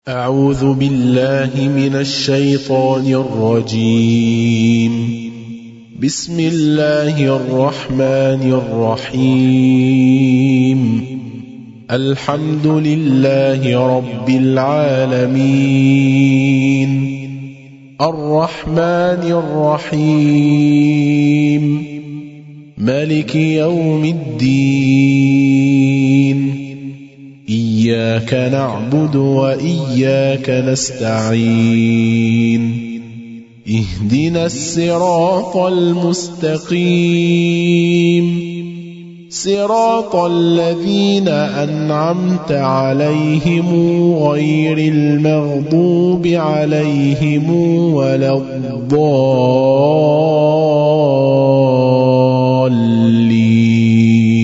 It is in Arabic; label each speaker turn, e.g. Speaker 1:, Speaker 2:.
Speaker 1: أعوذ بالله من الشيطان الرجيم. بسم الله الرحمن الرحيم. الحمد لله رب العالمين، الرحمن الرحيم، مالك يوم الدين. إياك نعبد وإياك نستعين. اهدنا الصراط المستقيم، صراط الذين أنعمت عليهم غير المغضوب عليهم ولا الضالين.